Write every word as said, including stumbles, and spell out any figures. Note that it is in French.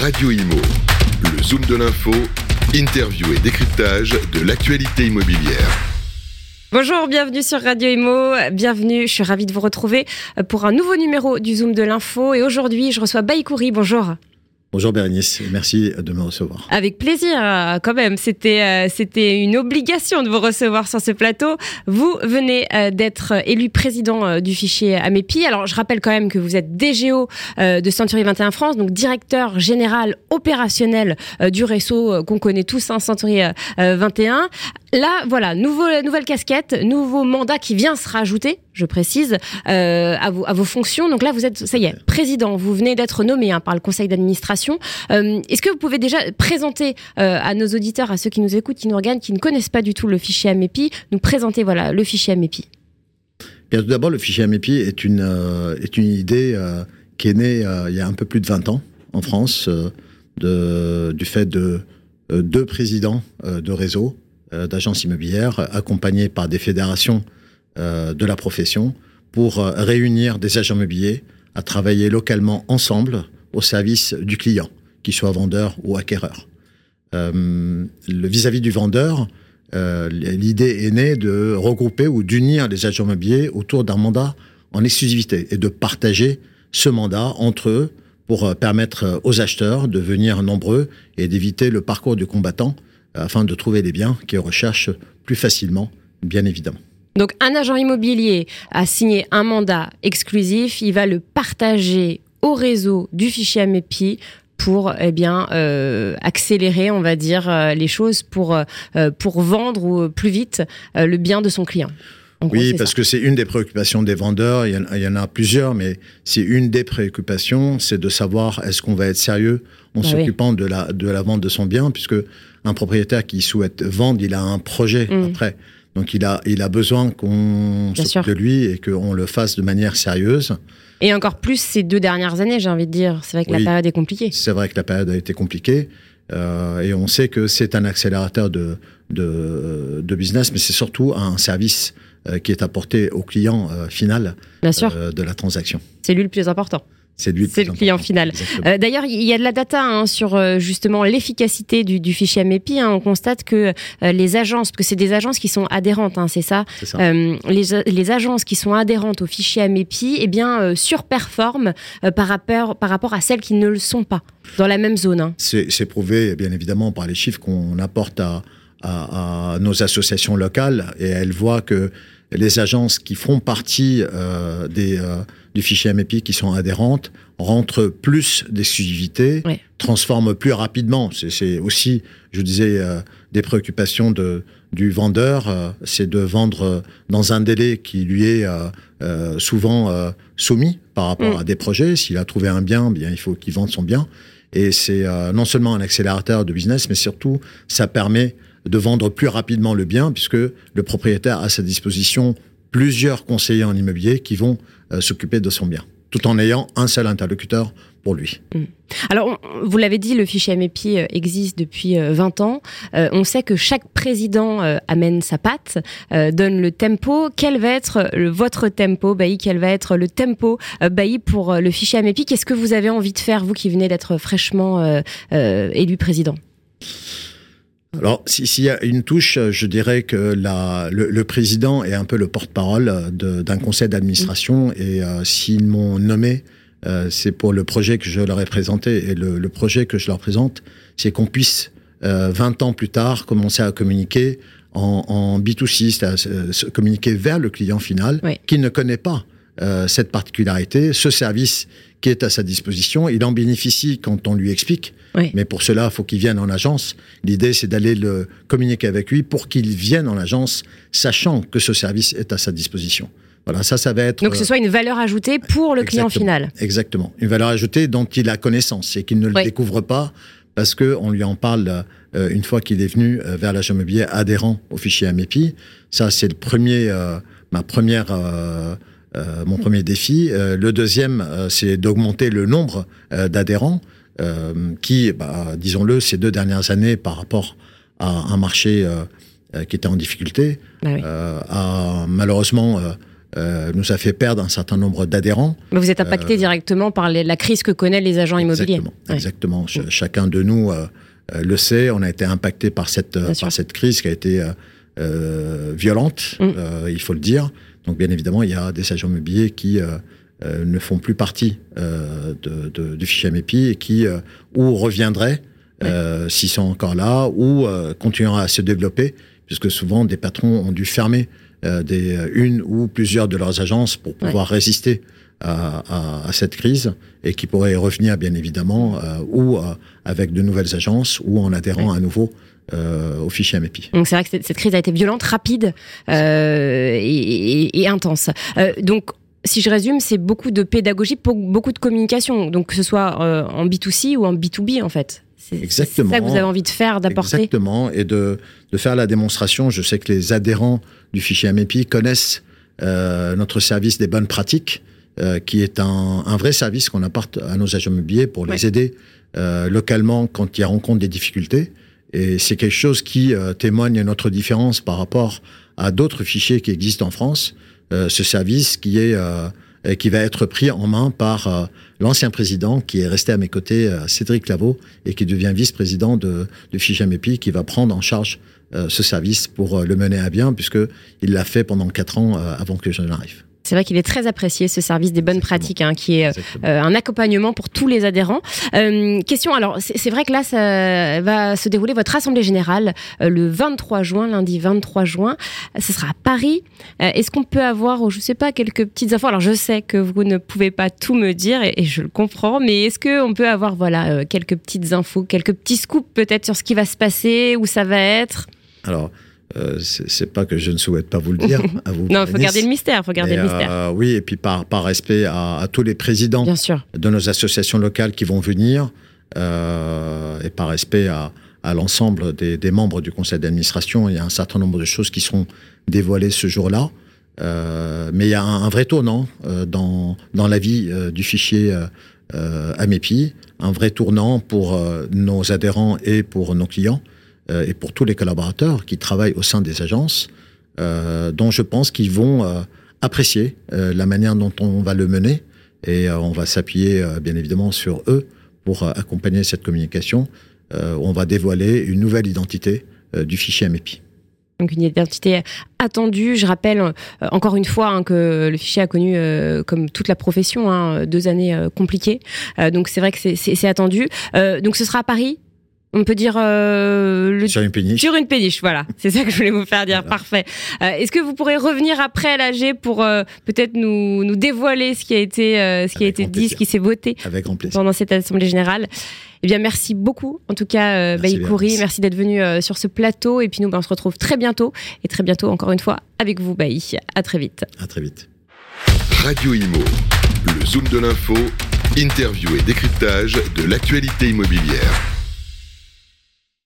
Radio Imo, le Zoom de l'info, interview et décryptage de l'actualité immobilière. Bonjour, bienvenue sur Radio Imo, bienvenue, je suis ravie de vous retrouver pour un nouveau numéro du Zoom de l'info et aujourd'hui je reçois Bailly Khoury, bonjour. Bonjour Bérénice, merci de me recevoir. Avec plaisir quand même, c'était, euh, c'était une obligation de vous recevoir sur ce plateau. Vous venez euh, d'être élu président euh, du fichier Amepi. Alors je rappelle quand même que vous êtes D G O euh, de Century vingt et un France, donc directeur général opérationnel euh, du réseau euh, qu'on connaît tous, hein, Century euh, vingt et un. Là, voilà, nouveau, nouvelle casquette, nouveau mandat qui vient se rajouter, je précise, euh, à, vos, à vos fonctions. Donc là, vous êtes, ça y est, président. Vous venez d'être nommé hein, par le conseil d'administration. Euh, est-ce que vous pouvez déjà présenter euh, à nos auditeurs, à ceux qui nous écoutent, qui nous regardent, qui ne connaissent pas du tout le fichier Amepi, nous présenter voilà, le fichier Amepi? Bien, tout d'abord, le fichier Amepi est une, euh, est une idée euh, qui est née euh, il y a un peu plus de vingt ans en France, euh, de, du fait de euh, deux présidents euh, de réseaux euh, d'agences immobilières accompagnés par des fédérations euh, de la profession pour euh, réunir des agents immobiliers à travailler localement ensemble au service du client, qu'il soit vendeur ou acquéreur. Euh, le, vis-à-vis du vendeur, euh, l'idée est née de regrouper ou d'unir les agents immobiliers autour d'un mandat en exclusivité et de partager ce mandat entre eux pour permettre aux acheteurs de venir nombreux et d'éviter le parcours du combattant afin de trouver les biens qu'ils recherchent plus facilement, bien évidemment. Donc un agent immobilier a signé un mandat exclusif, il va le partager au réseau du fichier Amepi pour eh bien euh, accélérer, on va dire, euh, les choses pour euh, pour vendre plus vite euh, le bien de son client. En oui, gros, parce ça. que c'est une des préoccupations des vendeurs. Il y, en, il y en a plusieurs, mais c'est une des préoccupations, c'est de savoir est-ce qu'on va être sérieux en bah s'occupant oui. de la de la vente de son bien, puisque un propriétaire qui souhaite vendre, il a un projet mmh. après. Donc il a il a besoin qu'on Bien s'occupe sûr. de lui et qu'on le fasse de manière sérieuse. Et encore plus ces deux dernières années, j'ai envie de dire. C'est vrai que oui, la période est compliquée. C'est vrai que la période a été compliquée. Euh, et on sait que c'est un accélérateur de, de, de business, mais c'est surtout un service euh, qui est apporté au client euh, final euh, de la transaction. C'est lui le plus important. C'est lui le, c'est le client final. Euh, d'ailleurs, il y a de la data hein, sur euh, justement l'efficacité du, du fichier Amepi. Hein. On constate que euh, les agences, parce que c'est des agences qui sont adhérentes, hein, c'est ça, c'est ça. Euh, les, les agences qui sont adhérentes au fichier Amepi, eh bien, euh, surperforment euh, par, rapport, par rapport à celles qui ne le sont pas, dans la même zone. Hein. C'est, c'est prouvé, bien évidemment, par les chiffres qu'on apporte à, à, à nos associations locales, et elles voient que les agences qui font partie euh, des, euh, du fichier Amepi, qui sont adhérentes, rentrent plus d'exclusivité, oui. transforment plus rapidement. C'est, c'est aussi, je disais, euh, des préoccupations de, du vendeur, euh, c'est de vendre dans un délai qui lui est euh, euh, souvent euh, soumis par rapport mmh. à des projets. S'il a trouvé un bien, bien, il faut qu'il vende son bien. Et c'est euh, non seulement un accélérateur de business, mais surtout, ça permet de vendre plus rapidement le bien, puisque le propriétaire a à sa disposition plusieurs conseillers en immobilier qui vont euh, s'occuper de son bien, tout en ayant un seul interlocuteur pour lui. Mmh. Alors, on, vous l'avez dit, le fichier Amepi euh, existe depuis euh, vingt ans. Euh, on sait que chaque président euh, amène sa patte, euh, donne le tempo. Quel va être le, votre tempo, Bailly? Quel va être le tempo, euh, Bailly, pour euh, le fichier Amepi? Qu'est-ce que vous avez envie de faire, vous qui venez d'être fraîchement euh, euh, élu président? Alors, s'il y a une touche, je dirais que la, le, le président est un peu le porte-parole de, d'un conseil d'administration. Mmh. Et euh, s'ils m'ont nommé, euh, c'est pour le projet que je leur ai présenté. Et le, le projet que je leur présente, c'est qu'on puisse, euh, vingt ans plus tard, commencer à communiquer en, en B deux C, c'est-à-dire se communiquer vers le client final, oui. qui ne connaît pas euh, cette particularité, ce service qui est à sa disposition. Il en bénéficie quand on lui explique. Oui. Mais pour cela, il faut qu'il vienne en agence. L'idée, c'est d'aller le communiquer avec lui pour qu'il vienne en agence, sachant que ce service est à sa disposition. Voilà, ça, ça va être... Donc, que ce soit une valeur ajoutée pour le client final. Exactement. Une valeur ajoutée dont il a connaissance et qu'il ne oui. le découvre pas parce qu'on lui en parle euh, une fois qu'il est venu euh, vers l'agent immobilier adhérent au fichier Amepi. Ça, c'est le premier, euh, ma première... Euh, Euh, mon premier défi. Euh, le deuxième, euh, c'est d'augmenter le nombre euh, d'adhérents euh, qui, bah, disons-le, ces deux dernières années, par rapport à un marché euh, euh, qui était en difficulté, ah oui. euh, a malheureusement euh, euh, nous a fait perdre un certain nombre d'adhérents. Mais vous êtes impacté euh, directement par les, la crise que connaissent les agents immobiliers. Exactement. Ouais. exactement. Ch- mmh. Chacun de nous euh, euh, le sait. On a été impacté par cette euh, par cette crise qui a été euh, euh, violente. Mmh. Euh, il faut le dire. Donc bien évidemment, il y a des agents immobiliers qui euh, euh, ne font plus partie euh, de, de, du fichier Amepi et qui euh, ou reviendraient ouais. euh, s'ils sont encore là ou euh, continueront à se développer, puisque souvent des patrons ont dû fermer euh, des, une ou plusieurs de leurs agences pour pouvoir ouais. résister à, à, à cette crise et qui pourraient revenir bien évidemment euh, ou euh, avec de nouvelles agences ou en adhérant ouais. à nouveau Euh, au fichier Amepi. Donc c'est vrai que cette, cette crise a été violente, rapide euh, et, et, et intense. Euh, donc si je résume, c'est beaucoup de pédagogie, beaucoup de communication, donc que ce soit euh, en B deux C ou en B deux B en fait. C'est, Exactement. c'est ça que vous avez envie de faire, d'apporter. Exactement, et de, de faire la démonstration. Je sais que les adhérents du fichier Amepi connaissent euh, notre service des bonnes pratiques, euh, qui est un, un vrai service qu'on apporte à nos agents immobiliers pour ouais. les aider euh, localement quand ils rencontrent des difficultés. Et c'est quelque chose qui euh, témoigne de notre différence par rapport à d'autres fichiers qui existent en France. Euh, ce service qui est euh, qui va être pris en main par euh, l'ancien président qui est resté à mes côtés, euh, Cédric Lavaux, et qui devient vice-président de, de fichier Amepi, qui va prendre en charge euh, ce service pour euh, le mener à bien, puisque il l'a fait pendant quatre ans euh, avant que je n'arrive. C'est vrai qu'il est très apprécié, ce service des bonnes Exactement. pratiques, hein, qui est euh, un accompagnement pour tous les adhérents. Euh, question, alors c'est, c'est vrai que là, ça va se dérouler votre assemblée générale euh, le vingt-trois juin, lundi vingt-trois juin. Ce sera à Paris. Euh, est-ce qu'on peut avoir, je sais pas, quelques petites infos ? Alors je sais que vous ne pouvez pas tout me dire et, et je le comprends, mais est-ce qu'on peut avoir voilà euh, quelques petites infos, quelques petits scoops peut-être sur ce qui va se passer, où ça va être ? Alors. Euh, c'est, c'est pas que je ne souhaite pas vous le dire. À vous, non, il faut garder le mystère. Faut garder Mais, le mystère. Euh, oui, et puis par, par respect à, à tous les présidents Bien sûr. de nos associations locales qui vont venir, euh, et par respect à, à l'ensemble des, des membres du conseil d'administration, il y a un certain nombre de choses qui seront dévoilées ce jour-là. Euh, mais il y a un, un vrai tournant euh, dans, dans la vie euh, du fichier euh, euh, Amepi, un vrai tournant pour euh, nos adhérents et pour nos clients. Et pour tous les collaborateurs qui travaillent au sein des agences, euh, dont je pense qu'ils vont euh, apprécier euh, la manière dont on va le mener. Et euh, on va s'appuyer, euh, bien évidemment, sur eux pour euh, accompagner cette communication. Euh, on va dévoiler une nouvelle identité euh, du fichier Amepi. Donc une identité attendue. Je rappelle euh, encore une fois hein, que le fichier a connu, euh, comme toute la profession, hein, deux années euh, compliquées. Euh, donc c'est vrai que c'est, c'est, c'est attendu. Euh, donc ce sera à Paris. On peut dire euh, le... sur une péniche. Sur une péniche, voilà. C'est ça que je voulais vous faire dire. Voilà. Parfait. Euh, est-ce que vous pourrez revenir après à l'A G pour euh, peut-être nous, nous dévoiler ce qui a été, euh, ce qui a été dit, plaisir. Ce qui s'est voté Avec grand plaisir. Pendant cette assemblée générale. Eh bien, merci beaucoup. En tout cas, euh, Bailly Khoury, merci. merci d'être venu euh, sur ce plateau. Et puis nous, ben, on se retrouve très bientôt. Et très bientôt, encore une fois, avec vous, Bailly. À très vite. À très vite. Radio Imo, le Zoom de l'info, interview et décryptage de l'actualité immobilière.